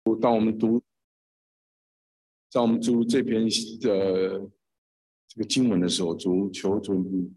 当我们读这篇这个经文的时候，求主你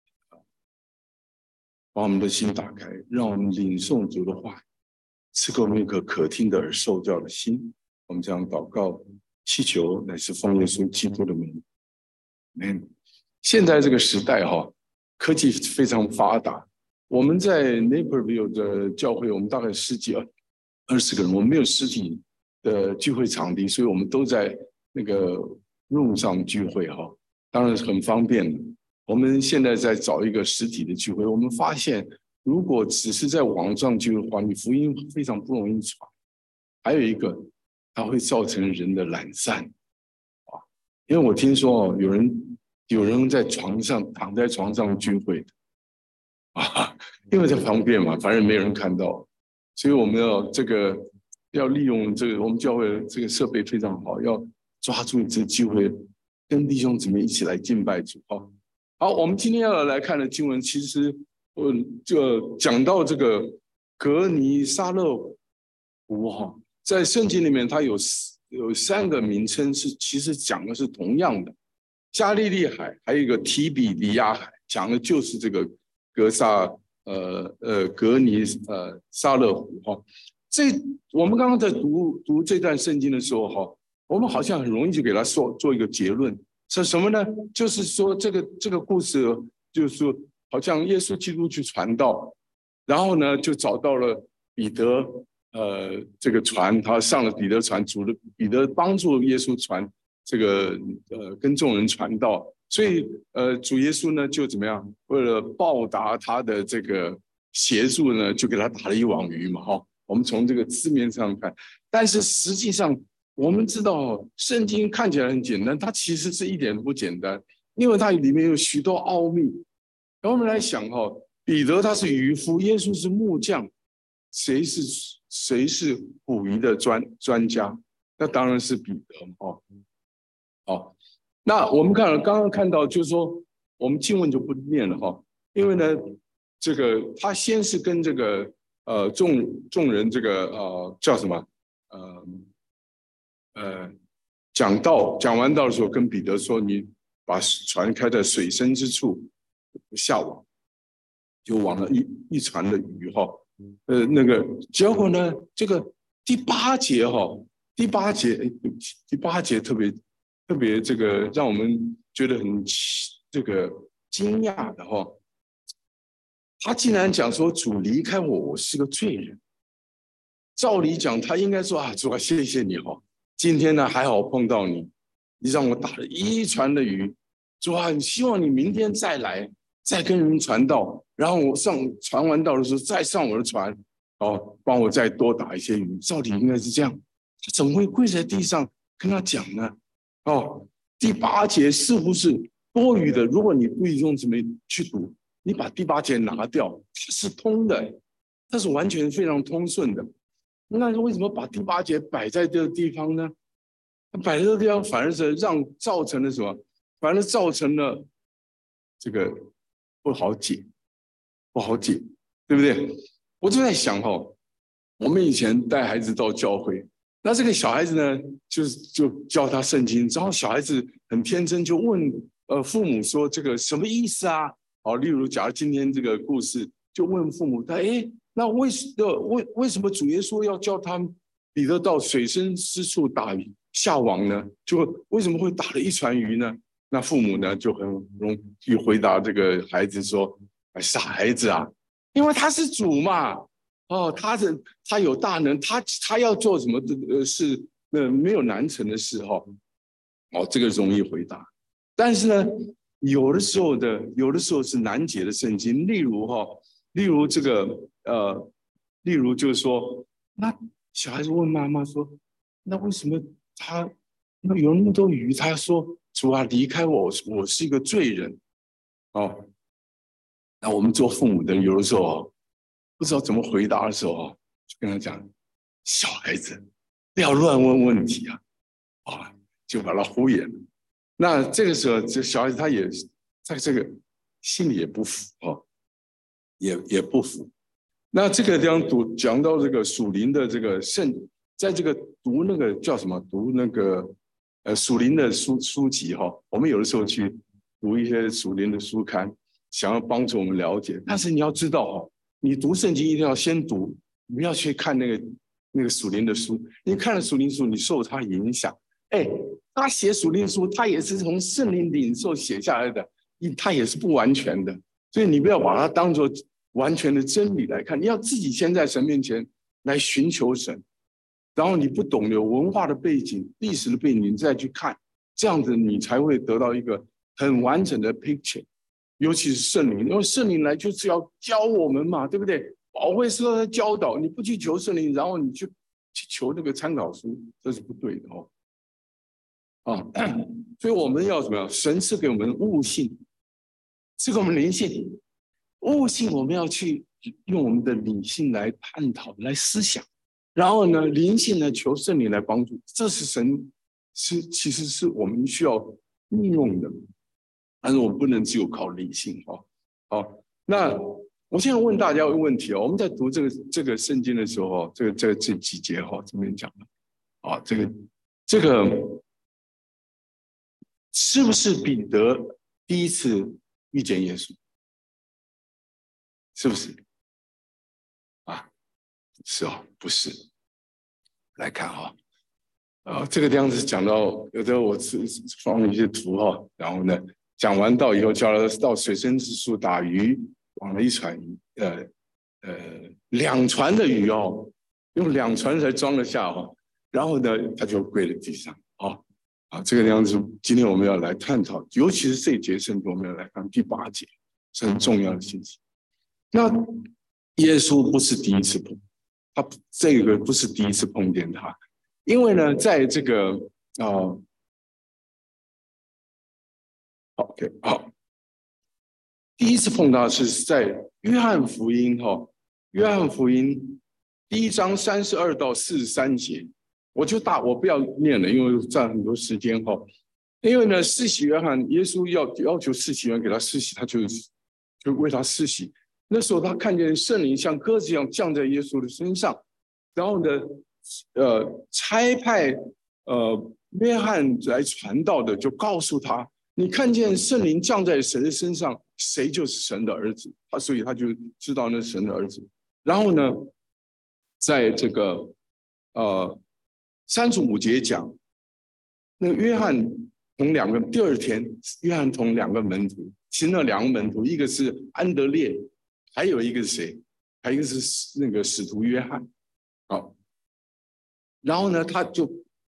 把我们的心打开，让我们领受主的话，赐给我们一颗可听的耳、受教的心。我们这样祷告、祈求，乃是奉耶稣基督的名。现在这个时代科技非常发达。我们在 Naperville 的教会，我们大概10几20个人，我们没有实体的聚会场地，所以我们都在那个 Room 上聚会当然是很方便的。我们现在在找一个实体的聚会，我们发现如果只是在网上聚会的话，你福音非常不容易传。还有一个，它会造成人的懒散因为我听说有人在躺在床上聚会的因为这方便嘛，反正没有人看到，所以我们要利用这个我们教会这个设备非常好，要抓住这个机会，跟弟兄姊妹一起来敬拜主好，我们今天要来看的经文，其实就讲到这个格尼撒勒湖在圣经里面它有3个名称其实讲的是同样的，加利利海，还有一个提比利亚海，讲的就是这个格尼撒勒湖我们刚刚在读这段圣经的时候我们好像很容易就给他做一个结论，是什么呢？就是说这个故事就是说，好像耶稣基督去传道，然后呢就找到了彼得这个船，他上了彼得船，彼得帮助耶稣传这个跟众人传道，所以主耶稣呢就怎么样？为了报答他的这个协助呢，就给他打了一网鱼嘛我们从这个字面上看，但是实际上我们知道圣经看起来很简单，它其实是一点都不简单，因为它里面有许多奥秘。然后我们来想彼得他是渔夫，耶稣是木匠，谁是捕鱼的专家？那当然是彼得那我们刚刚看到，就是说我们经文就不念了因为呢，这个他先是跟这个众人这个叫什么讲完道的时候，跟彼得说，你把船开在水深之处下网，就网了一船的鱼那个结果呢，这个第八节特别这个让我们觉得很这个惊讶的他竟然讲说主离开我是个罪人。照理讲他应该说主啊，谢谢你今天呢还好碰到你，你让我打了一船的鱼，主啊，希望你明天再来，再跟人传道，然后我传完道的时候再上我的船帮我再多打一些鱼。照理应该是这样，他怎么会跪在地上跟他讲呢？第8节似乎是多余的，如果你不用怎么去读，你把第8节拿掉，它是通的，它是完全非常通顺的。那为什么把第8节摆在这个地方呢？摆在这个地方反而是造成了什么？反而造成了这个不好解，对不对？我就在想我们以前带孩子到教会，那这个小孩子呢，就教他圣经，然后小孩子很天真，就问父母说这个什么意思啊？例如假如今天这个故事，就问父母那为什么主耶稣要叫他们彼得到水深之处下网呢？就为什么会打了一船鱼呢？那父母呢就很容易回答这个孩子说：“傻孩子啊，因为他是主嘛，他有大能，他要做什么事，没有难成的事这个容易回答。但是呢，有的时候是难解的圣经，例如这个例如就是说，那小孩子问妈妈说，那为什么有那么多鱼？他说主啊，离开我是一个罪人那我们做父母的有的时候不知道怎么回答的时候就跟他讲，小孩子不要乱问问题就把他敷衍了。那这个时候这小孩子他也在这个心里也不服也不服。那这个地方讲到这个属灵的这个在这个读那个叫什么？读那个属灵的书籍哈，我们有的时候去读一些属灵的书刊，想要帮助我们了解。但是你要知道哈，你读圣经一定要先读，不要去看那个属灵的书。你看了属灵书，你受它影响。哎，他写属灵书，他也是从圣灵领受写下来的，他也是不完全的。所以你不要把它当作完全的真理来看，你要自己先在神面前来寻求神。然后你不懂有文化的背景、历史的背景，你再去看，这样子你才会得到一个很完整的 picture。尤其是圣灵，因为圣灵来就是要教我们嘛，对不对？保惠师的教导，你不去求圣灵，然后你去求那个参考书，这是不对的哦。所以我们要怎么样？神赐给我们悟性，赐给我们灵性。悟性我们要去用我们的理性来探讨、来思想。然后呢，灵性呢，求圣灵来帮助，这是神其实是我们需要运用的，但是我们不能只有靠理性哈。好，那我现在问大家一个问题哦，我们在读这个圣经的时候，这几节哈，这边讲的啊，这个是不是彼得第一次遇见耶稣？是不是啊？是哦，不是。来看哈，这个样子讲到，有的我是放了一些图哈，然后呢，讲完到以后，叫他到水深之处打鱼，网了一船2船的鱼哦，用2船才装得下哈，然后呢，他就跪在地上这个样子，今天我们要来探讨，尤其是这一节圣经，我们要来看第8节，是很重要的信息。那耶稣不是第一次碰。他这个不是第一次碰见他，因为呢，在这个OK 好，第一次碰到是在约翰福音约翰福音1章32到43节，我不要念了，因为占很多时间因为呢，施洗约翰，耶稣要求施洗约翰给他施洗，他就为他施洗。那时候他看见圣灵像鸽子一样降在耶稣的身上，然后呢，差派约翰来传道的就告诉他，你看见圣灵降在谁的身上，谁就是神的儿子。所以他就知道那是神的儿子。然后呢，在这个35节讲，那个约翰第二天，约翰同2个门徒，其中2个门徒，一个是安德烈。还有一个是谁？还有一个是那个使徒约翰。然后呢，他就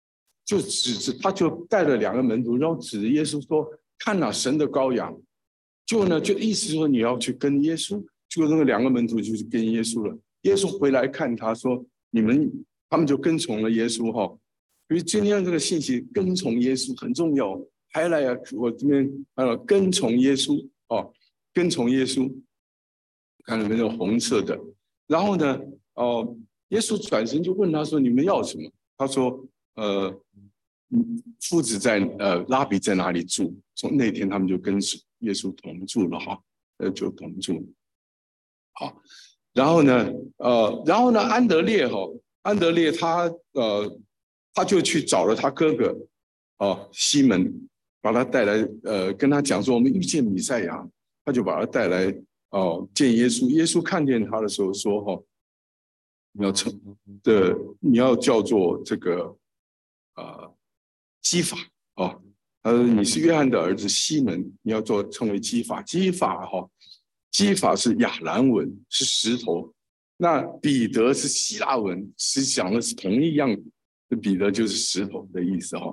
带了2个门徒，然后指着耶稣说：“看哪，神的羔羊。”就意思说你要去跟耶稣。就那个2个门徒就去跟耶稣了。耶稣回来看他说：“他们就跟从了耶稣所以今天这个信息，跟从耶稣很重要。还来我这边跟从耶稣跟从耶稣。看里面那个红色的，然后呢，耶稣转身就问他说：“你们要什么？”他说：“夫子拉比在哪里住？”从那天他们就跟耶稣同住了就同住。好，然后呢，安德烈他就去找了他哥哥西门，把他带来跟他讲说：“我们遇见弥赛亚。”他就把他带来。见耶稣，耶稣看见他的时候说：“你要叫做这个基法他说你是约翰的儿子西门，你要称为基法。基法是亚兰文，是石头。那彼得是希腊文，是讲的是同一样的，彼得就是石头的意思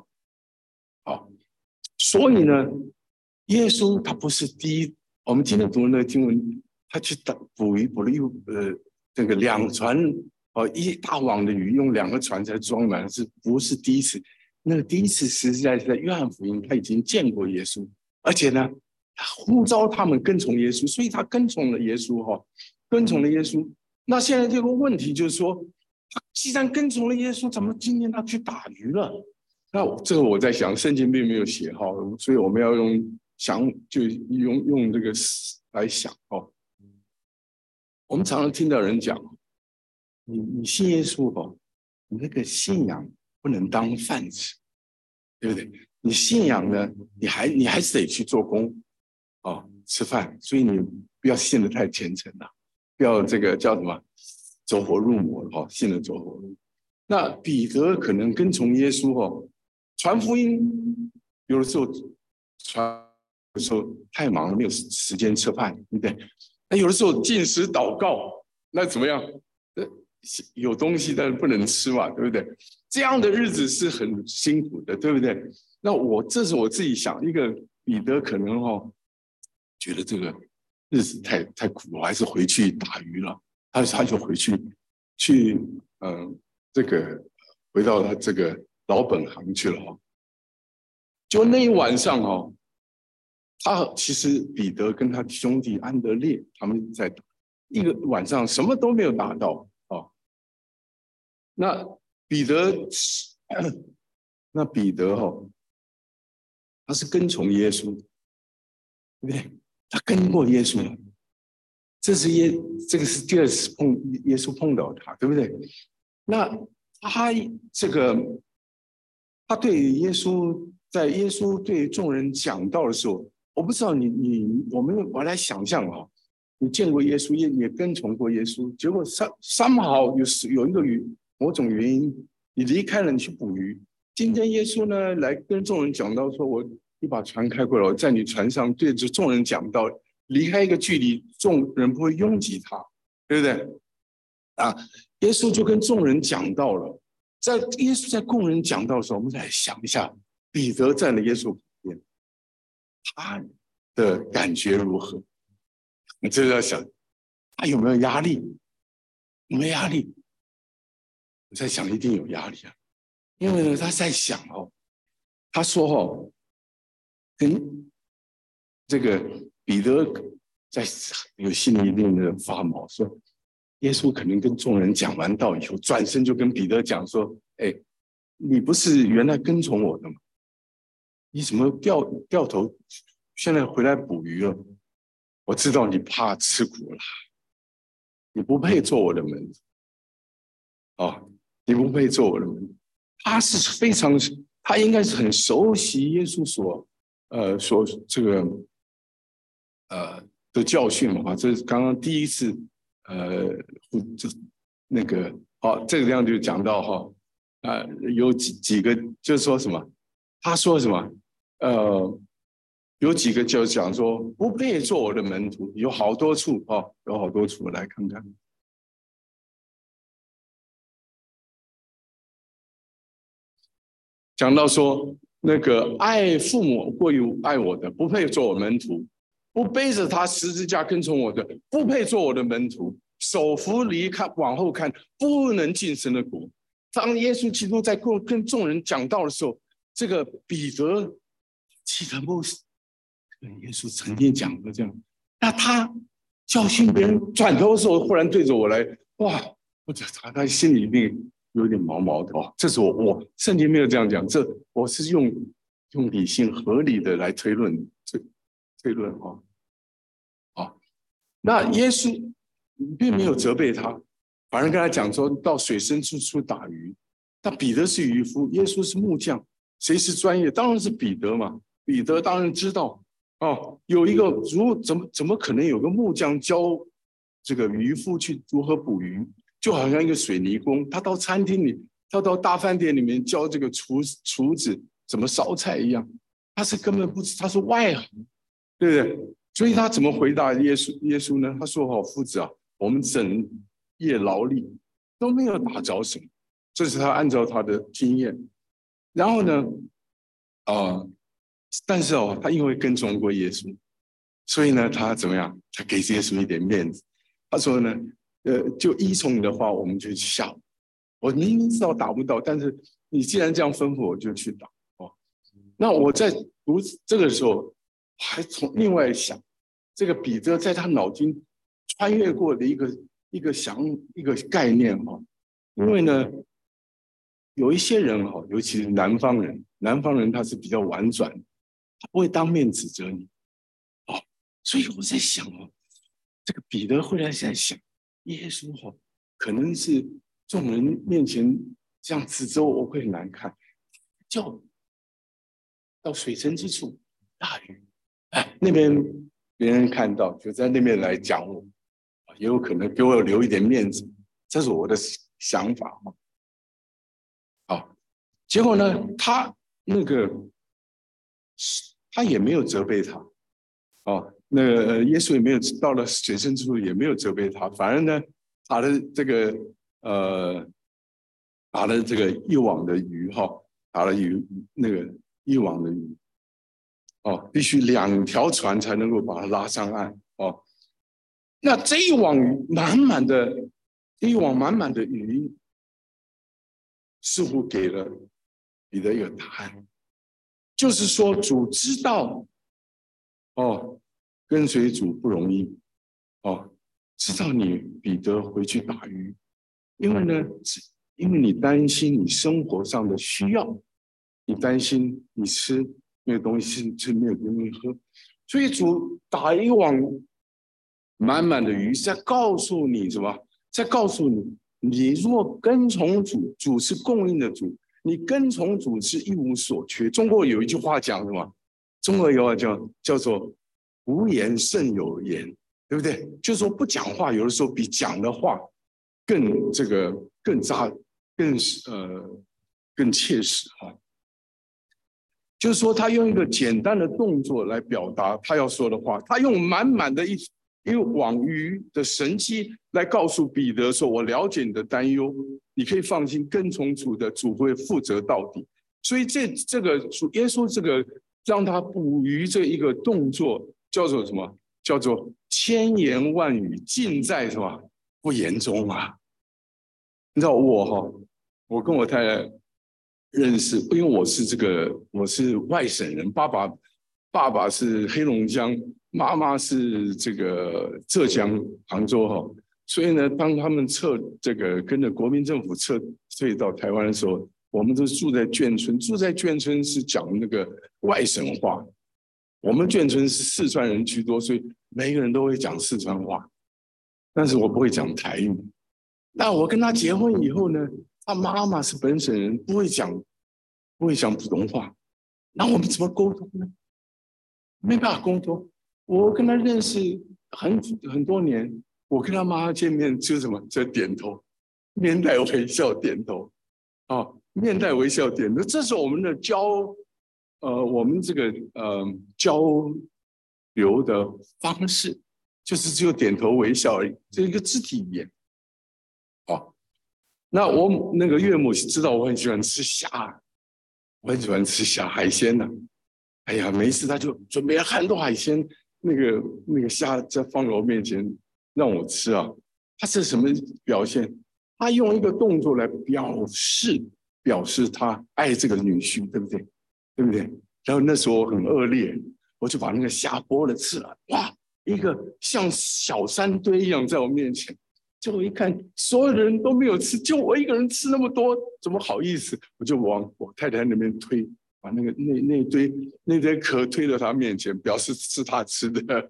所以呢，耶稣他不是第一。我们今天读的那个经文，他去捕了这个2船一大网的鱼，用2个船才装满，不是第一次？那个第一次实在是在约翰福音，他已经见过耶稣，而且呢，他呼召他们跟从耶稣，所以他跟从了耶稣跟从了耶稣。那现在这个问题就是说，他既然跟从了耶稣，怎么今天他去打鱼了？那这个我在想，圣经并没有写所以我们要用这个来想我们常常听到人讲，你信耶稣你那个信仰不能当饭吃，对不对？你信仰呢，你还是得去做工吃饭，所以你不要信得太虔诚了，不要这个叫什么走火入魔了信了走火入魔。那彼得可能跟从耶稣传福音，有的时候传的时候太忙了，没有时间吃饭，对不对？那有的时候禁食祷告，那怎么样？有东西但是不能吃嘛，对不对？这样的日子是很辛苦的，对不对？那这是我自己想，一个彼得可能觉得这个日子太苦，我还是回去打鱼了。他就回去这个回到他这个老本行去了就那一晚上他其实彼得跟他兄弟安德烈他们在打一个晚上什么都没有打到那彼得他是跟从耶稣，对不对？他跟过耶稣了，这个是第二次耶稣碰到他，对不对？那他他对耶稣，在耶稣对众人讲道的时候，我不知道我来想象你见过耶稣，也跟从过耶稣，结果somehow有一个某种原因，你离开了，你去捕鱼。今天耶稣呢来跟众人讲道，说你把船开过来，我在你船上对着众人讲道，离开一个距离，众人不会拥挤他，对不对？耶稣就跟众人讲道了。耶稣在供人讲道的时候，我们再想一下，彼得站在耶稣旁边，他的感觉如何？你这要想，他有没有压力？有没有压力？我在想，一定有压力因为呢，他在想他说跟这个彼得在有心里一定的发毛，说耶稣可能跟众人讲完道以后，转身就跟彼得讲说：“哎，你不是原来跟从我的吗？你怎么掉头，现在回来捕鱼了？我知道你怕吃苦了，你不配做我的门徒你不配做我的门徒。”他应该是很熟悉耶稣所这个的教训嘛这是刚刚第一次那个这个地方就讲到有几个就是说什么，他说什么有几个就讲说不配做我的门徒，有好多处有好多处，来看看。讲到说那个爱父母过于爱我的，不配做我门徒；不背着他十字架跟从我的，不配做我的门徒。手扶离看往后看，不能进神的国。当耶稣基督在跟众人讲道的时候，这个彼得记得不？耶稣曾经讲过这样，那他教训别人，转头的时候忽然对着我来，哇！他心里一定有点毛毛的这是我圣经没有这样讲，我是用理性合理的来推论那耶稣并没有责备他，反而跟他讲说到水深处打鱼。那彼得是渔夫，耶稣是木匠，谁是专业？当然是彼得嘛。彼得当然知道有一个怎么可能有个木匠教这个渔夫去如何捕鱼？就好像一个水泥工，他到餐厅里，他到大饭店里面教这个厨子怎么烧菜一样，他是根本不知，他是外行，对不对？所以他怎么回答耶稣呢？他说：“夫子我们整夜劳力都没有打着什么。”这是他按照他的经验。然后呢，但是他因为跟从过耶稣，所以呢，他怎么样？他给耶稣一点面子。他说呢，就依从你的话，我们就去下。我明明知道打不到，但是你既然这样吩咐，我就去打。那我在读这个时候，还从另外想，这个彼得在他脑筋穿越过的一个概念因为呢，有一些人尤其是南方人他是比较婉转，他不会当面指责你所以我在想这个彼得后来在想，耶稣可能是众人面前这样指责我会很难看，叫到水深之处大鱼，哎，那边别人看到就在那边来讲我，也有可能给我留一点面子，这是我的想法。好，结果呢，他也没有责备他，那个耶稣也没有到了水深之处，也没有责备他，反而呢，打了这个一网的鱼打了一网的鱼，必须2条船才能够把它拉上岸，那这一网满满的鱼，似乎给了彼得一个答案，就是说主知道，跟随主不容易，知道你彼得回去打鱼，因为你担心你生活上的需要，你担心你吃没有东西吃，没有东西喝，所以主打一网满满的鱼，在告诉你什么？在告诉你，你若跟从主，主是供应的主，你跟从主是一无所缺。中国有一句话讲什么？中国有话叫做“无言胜有言”，对不对？就是说不讲话，有的时候比讲的话更扎、更切实哈。就是说，他用一个简单的动作来表达他要说的话，他用满满的一网鱼的神迹来告诉彼得说：“我了解你的担忧，你可以放心跟从主的，主会负责到底。”所以这个耶稣这个让他捕鱼这一个动作叫做什么？叫做千言万语尽在什么不言中啊！你知道我跟我太太认识，因为我是外省人，爸爸是黑龙江，妈妈是这个浙江杭州所以呢，当他们跟着国民政府撤退到台湾的时候，我们都住在眷村，住在眷村是讲那个外省话，我们眷村是四川人居多，所以每一个人都会讲四川话，但是我不会讲台语。那我跟他结婚以后呢，他妈妈是本省人，不会讲普通话，那我们怎么沟通呢？没办法沟通。我跟他认识很多年，我跟他妈见面就什么，就点头，面带微笑点头，面带微笑点头，这是我们的我们这个交流的方式，就是只有点头微笑而已，这一个肢体语言。那我那个岳母知道我很喜欢吃虾，我很喜欢吃虾海鲜呢。哎呀，没事他就准备了很多海鲜，那个虾在放在我面前让我吃啊。他是什么表现？他用一个动作来表示他爱这个女婿，对不对？对不对？然后那时候我很恶劣，我就把那个虾剥了吃了，哇，一个像小山堆一样在我面前。结果一看，所有的人都没有吃，就我一个人吃那么多，怎么好意思？我就往我太太那边推，把那堆壳推到他面前，表示是他吃的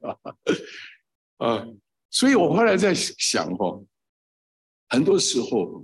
所以我后来在想很多时候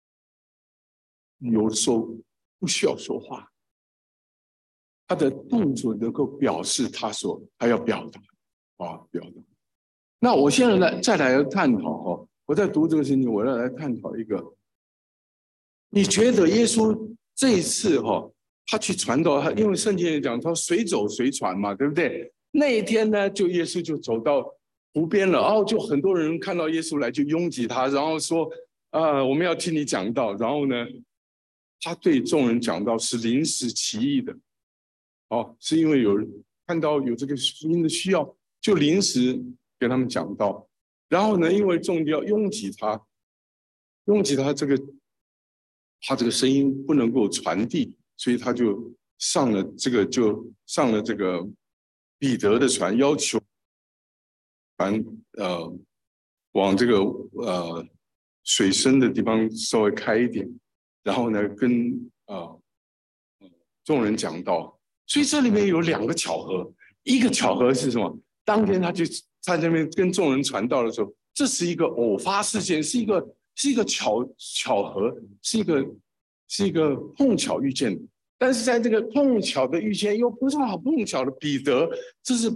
有时候不需要说话，他的动作能够表示他要表达表达。那我现在再来探讨我在读这个圣经，我要来探讨一个，你觉得耶稣这一次他去传道，因为圣经也讲他随走随传嘛，对不对？那一天呢，耶稣就走到湖边了，就很多人看到耶稣来就拥挤他，然后说我们要听你讲道。然后呢，他对众人讲道是临时起意的，是因为有人看到有这个福音的需要，就临时给他们讲道。然后呢，因为众人要拥挤他他这个声音不能够传递，所以他就上了这个彼得的船，要求船往这个水深的地方稍微开一点，然后呢跟众人讲道。所以这里面有2个巧合，一个巧合是什么？当天他就在那边跟众人传道的时候，这是一个偶发事件，是一个巧合，是一个是一个碰巧遇见的，但是在这个碰巧的遇见又不是好碰巧的彼得，这是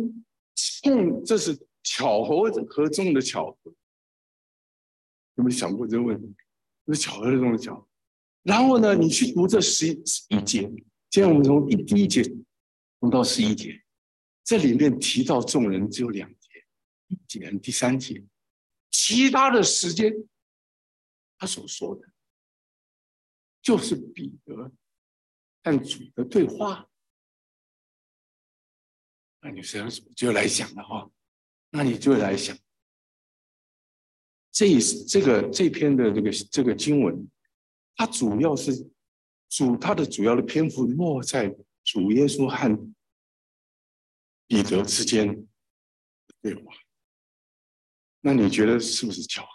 巧合中的巧合。有没有想过这个问题？这是巧合中的巧合。然后呢，你去读这11节，今天我们从第一节读到11节，这里面提到众人只有2节，1节和第3节，其他的时间他所说的就是彼得和主的对话。那你实际上就来想了哈，那你就来想这篇的这个经文，它主要是它的主要的篇幅落在主耶稣和彼得之间的对话。那你觉得是不是巧合？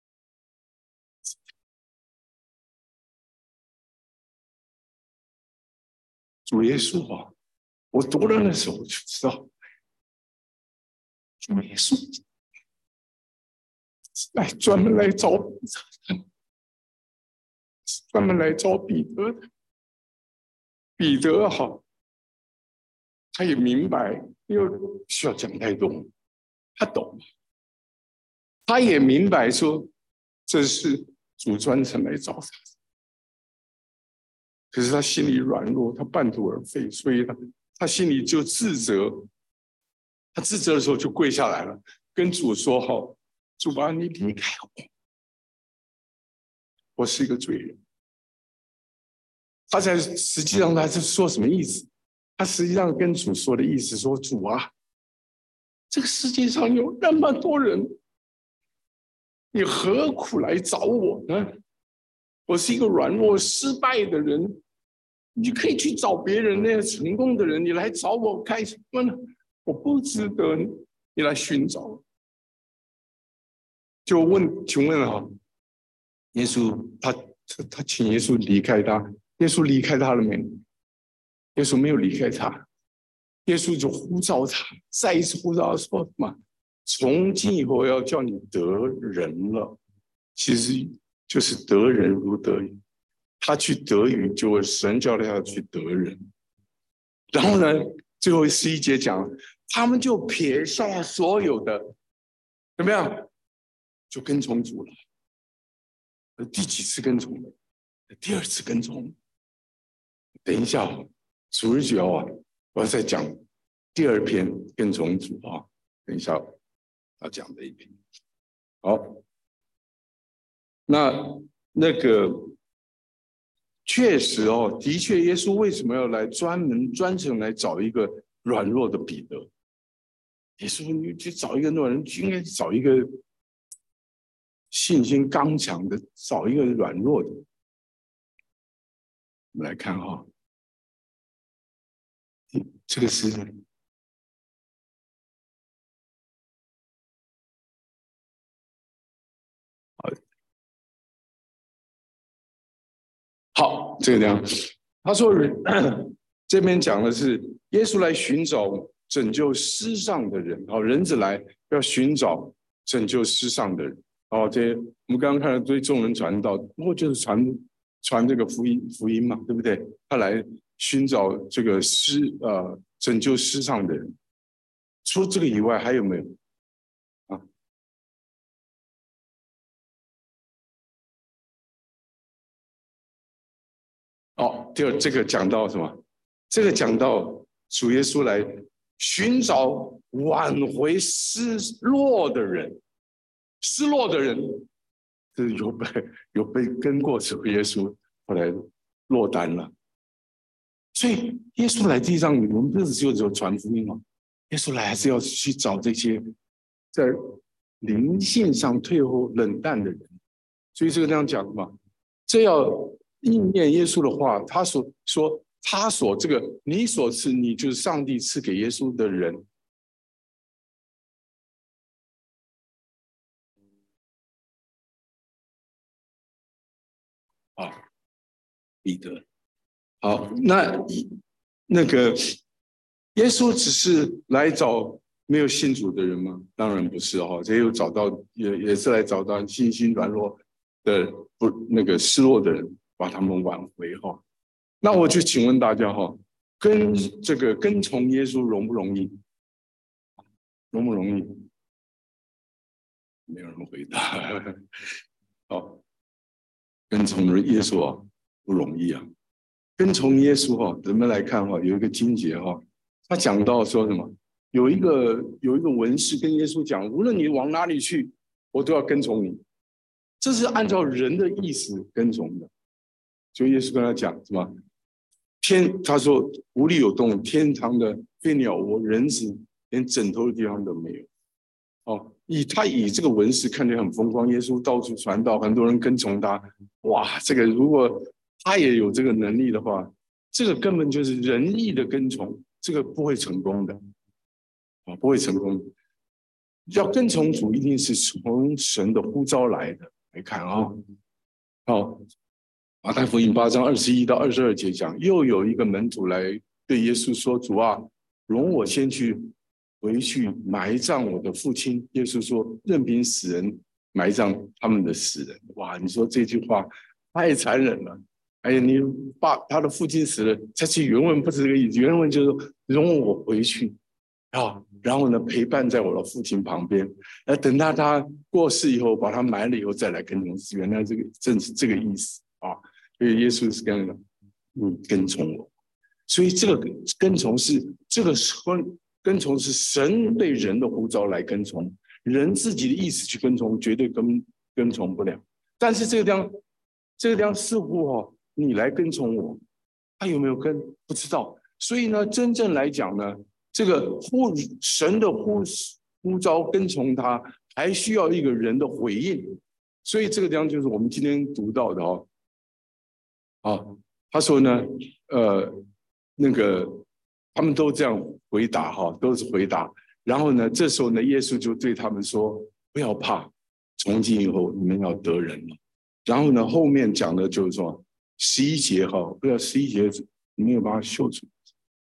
主耶稣啊，我读了的时候就知道，主耶稣专门来找彼得的。彼得好，他也明白，因为不需要讲太多，他懂，他也明白说这是主专程来找他。可是他心里软弱，他半途而废，所以他心里就自责。他自责的时候就跪下来了，跟主说：“哈，主啊，你离开我，我是一个罪人。”他实际上他是说什么意思？他实际上跟主说的意思说：“主啊，这个世界上有那么多人，你何苦来找我呢？我是一个软弱失败的人，你可以去找别人那些成功的人，你来找我干什么呢？我不值得你来寻找。”就请问啊，耶稣他请耶稣离开他，耶稣离开他了没？耶稣没有离开他，耶稣就呼召他，再一次呼召他说什么？从今以后要叫你得人了，其实就是得人如得鱼。他去得鱼，就神叫他要去得人。然后呢，最后11节讲，他们就撇下所有的，怎么样？就跟从主了。第几次跟从了？第2次跟从。等一下，主日学啊，我要再讲第2篇跟从主啊。等一下要讲的一篇。好，那个确实哦，的确，耶稣为什么要来专程来找一个软弱的彼得？耶稣，你去找一个软人，应该找一个信心刚强的，找一个软弱的。我们来看哈，这个是好，这个样。他说这边讲的是耶稣来寻找拯救世上的人，人子来要寻找拯救世上的人。这我们刚刚看了对众人传道，不过就是传这个福音嘛，对不对？他来寻找这个拯救世上的人。除了这个以外，还有没有啊？第二，这个讲到什么？这个讲到主耶稣来寻找挽回失落的人，失落的人是有被跟过主耶稣，后来落单了。所以耶稣来地上，我们不是就只有传福音吗？耶稣来还是要去找这些在灵性上退后冷淡的人。所以这个这样讲嘛，这要应验耶稣的话，他所说，这个你所赐，你就是上帝赐给耶稣的人。彼得。好，那个耶稣只是来找没有信主的人吗？当然不是哦，也有找到，也是来找到信心软弱的那个失落的人。 把他们挽回哈。那我就请问大家哈，跟从耶稣容不容易？容不容易？没有人回答。好，跟从耶稣啊不容易啊。跟从耶稣哈，人们来看哈，有一个经节哈，他讲到说什么？有一个文士跟耶稣讲，无论你往哪里去，我都要跟从你。这是按照人的意思跟从的。所以耶稣跟他讲什么？他说无里有洞，天堂的飞鸟窝，人子连枕头的地方都没有。哦，他以这个文士看起来很风光，耶稣到处传道，很多人跟从他。哇，这个如果他也有这个能力的话，这个根本就是仁义的跟从，这个不会成功的。不会成功。要跟从主，一定是从神的呼召来的。来看啊，好，马太福音8章21到22节讲，又有一个门徒来对耶稣说：“主啊，容我先回去埋葬我的父亲。”耶稣说：“任凭死人埋葬他们的死人。”哇，你说这句话太残忍了。哎呀，你他的父亲死了，其实原文不是这个意思，原文就是容我回去。然后呢，陪伴在我的父亲旁边，等到他过世以后，把他埋了以后再来跟从。原来正是这个意思啊！所以耶稣是跟从我，所以这个跟从是跟从是神对人的呼召来跟从，人自己的意思去跟从，绝对跟从不了。但是这个地方似乎你来跟从我，他有没有跟不知道。所以呢，真正来讲呢，这个神的呼召跟从他，还需要一个人的回应。所以这个地方就是我们今天读到的他说呢，他们都这样回答都是回答。然后呢，这时候呢，耶稣就对他们说：“不要怕，从今以后你们要得人了。”然后呢，后面讲的就是说11节不要11节你没有把它秀出来。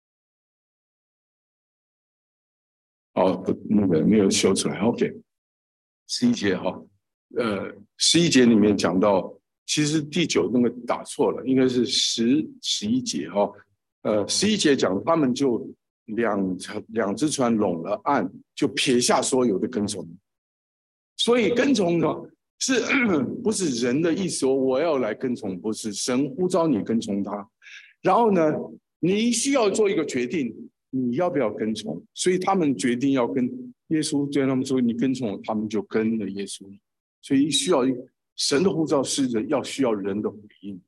没有修出来。OK， 11节11节里面讲到，其实第9那个打错了，应该是11节11节讲他们就两只船拢了岸，就撇下所有的跟从。所以跟从呢，不是人的意思说我要来跟从，不是神呼召你跟从他。然后呢，你需要做一个决定。你要不要跟从？所以他们决定要跟耶稣，对他们说：“你跟从我。”他们就跟了耶稣。所以需要神的呼召是需要人的回应。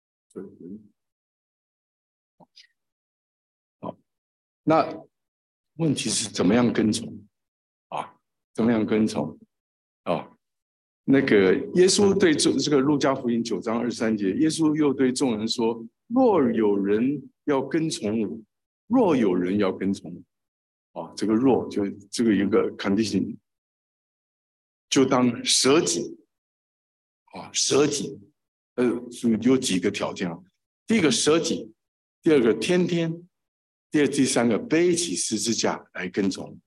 好，那问题是怎么样跟从怎么样跟从那个耶稣对这个路加福音9章23节，耶稣又对众人说：“若有人要跟从我。”若有人要跟从这个若就这个一个 condition， 就当舍己舍己有几个条件第一个舍己，第二个天天，第三个背起十字架来跟从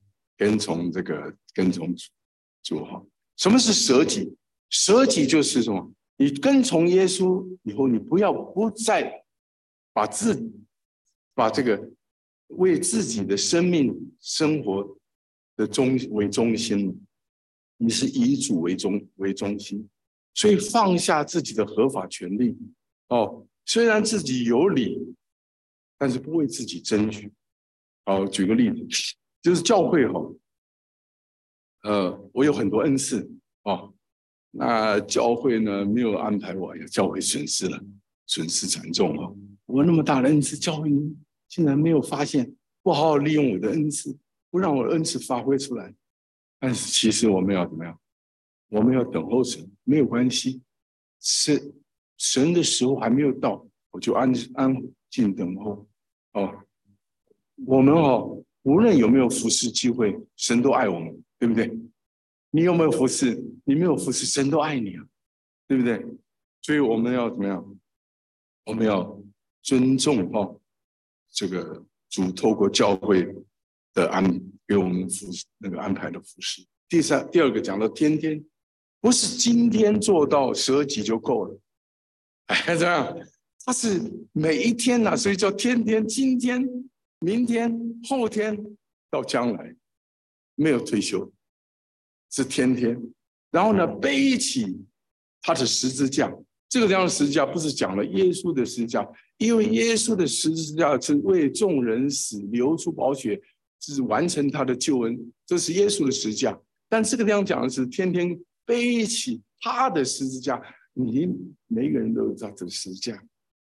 主什么是舍己？舍己就是什么？你跟从耶稣以后，你不再把这个为自己的生命生活的为中心，你是以主为中心，所以放下自己的合法权利虽然自己有理，但是不为自己争取。举个例子，就是教会我有很多恩赐那教会呢没有安排我，教会损失惨重我那么大的恩赐，教会竟然没有发现，不好好利用我的恩赐，不让我的恩赐发挥出来。但是其实我们要怎么样？我们要等候神，没有关系，是神的时候还没有到，我就安静等候我们无论有没有服侍机会，神都爱我们，对不对？你有没有服侍？你没有服侍，神都爱你对不对？所以我们要怎么样？我们要尊重这个主透过教会的给我们安排的服侍。第二个讲到天天，不是今天做到舍己就够了， 哎，这样，他是每一天呐、所以叫天天，今天、明天、后天到将来，没有退休，是天天。然后呢，背起他的十字架，这个地方的十字架不是讲了耶稣的十字架，因为耶稣的十字架是为众人死，流出宝血，是完成他的救恩，这是耶稣的十字架。但这个地方讲的是天天背起他的十字架，你每一个人都有他的十字架，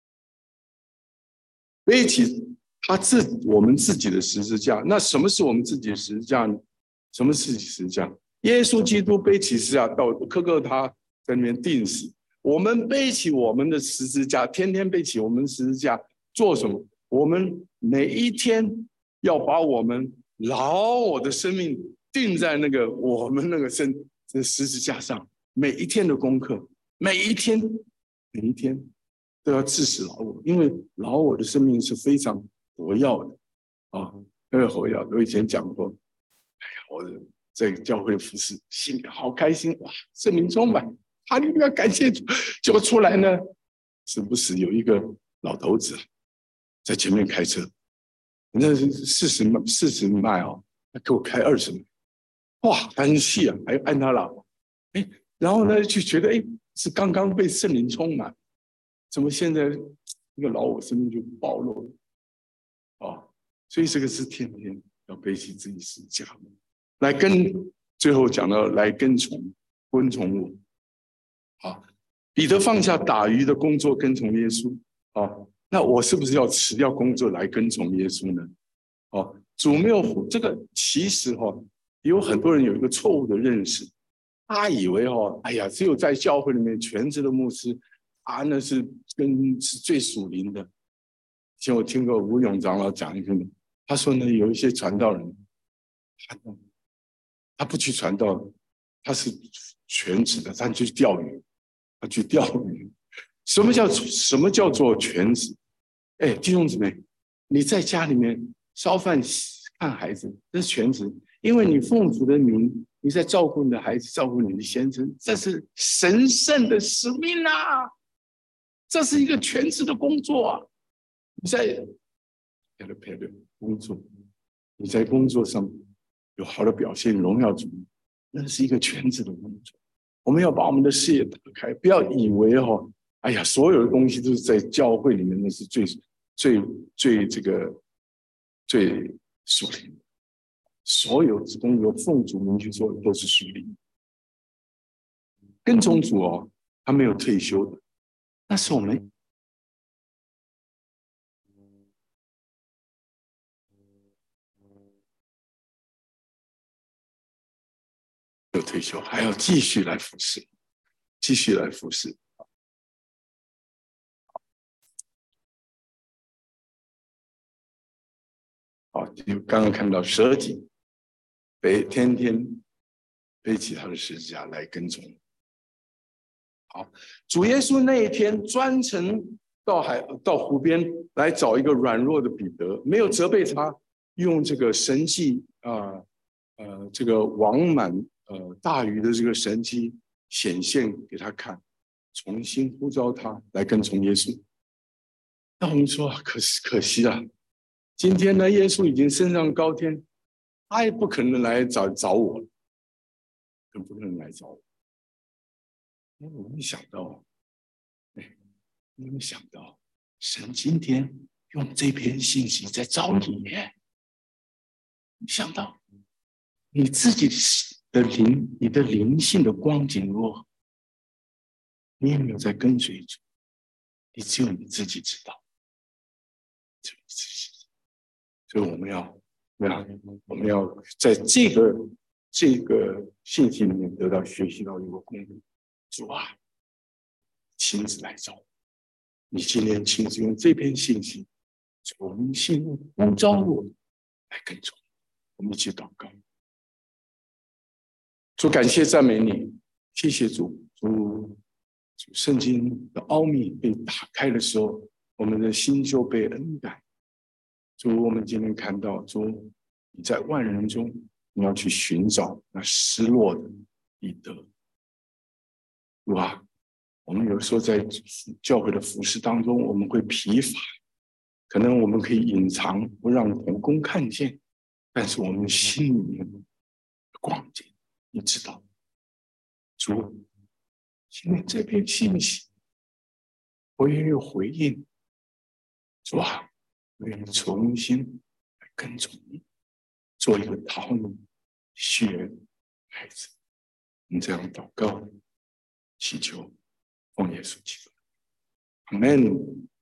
背起我们自己的十字架。那什么是我们自己的十字架呢？什么是十字架？耶稣基督背起十字架到科克他在那边钉死，我们背起我们的十字架，天天背起我们的十字架做什么？我们每一天要把我们老我的生命钉在我们那个十字架上，每一天的功课，每一天都要致死老我，因为老我的生命是非常活跃的啊，那个活跃。我以前讲过，哎呀，我在教会服侍，心里好开心哇，圣灵充满，哈利路亚，感谢主。结果出来呢，时不时有一个老头子在前面开车，那是40迈哦，他给我开20迈，哇，很气啊，还按他喇叭，哎，然后呢就觉得哎，是刚刚被圣灵充满，怎么现在这个老我生命就暴露了啊？所以这个是天天要背起自己十字架来最后讲到来跟从我。啊，彼得放下打鱼的工作跟从耶稣啊，那我是不是要辞掉工作来跟从耶稣呢？哦，主没有这个，其实有很多人有一个错误的认识，他以为哎呀，只有在教会里面全职的牧师啊，那是最属灵的。以前我听过吴永长老讲一个，他说呢，有一些传道人，他不去传道，他是全职的，他去钓鱼，什么叫做全职？哎，弟兄姊妹，你在家里面烧饭、看孩子，这是全职，因为你奉主的名，你在照顾你的孩子，照顾你的先生，这是神圣的使命啊！这是一个全职的工作啊！你在工作，你在工作上有好的表现，荣耀主，那是一个全职的工作。我们要把我们的视野打开，不要以为哎呀，所有的东西都是在教会里面，那是最属灵的。所有职工有奉主名去做的都是属灵。跟从主他没有退休的，那是我们有退休，还要继续来服侍，继续来服侍。好，就刚刚看到蛇井天天背起他的十字架来跟从。好，主耶稣那一天专程到湖边来找一个软弱的彼得，没有责备他，用这个神迹这个网满大鱼的这个神迹显现给他看，重新呼召他来跟从耶稣。那我们说，可惜啊，今天呢，耶稣已经升上高天，他也不可能来找我，更不可能来找我。我没想到，你有没有想到，神今天用这篇信息在找你？你想到你自己你的灵性的光景如何？你有没有在跟随主？你只有你自己知道，只有你自己知道。所以我们要在这个信息里面得到学习到一个功课。主啊，亲自来找你，今天亲自用这篇信息重新呼召我来跟从。我们一起祷告。主，感谢赞美你，谢谢主。主，圣经的奥秘被打开的时候，我们的心就被恩感。主，我们今天看到，主你在万人中，你要去寻找那失落的彼得。主啊， 我们有时候在教会的服事当中，我们会疲乏，可能我们可以隐藏，不让同工看见，但是我们心里面的光景，你知道，主，今天这篇信息，我也有回应，主啊，我愿意重新来跟从你，做一个讨你喜悦的孩子。我们这样祷告，祈求，奉耶稣基督，阿门。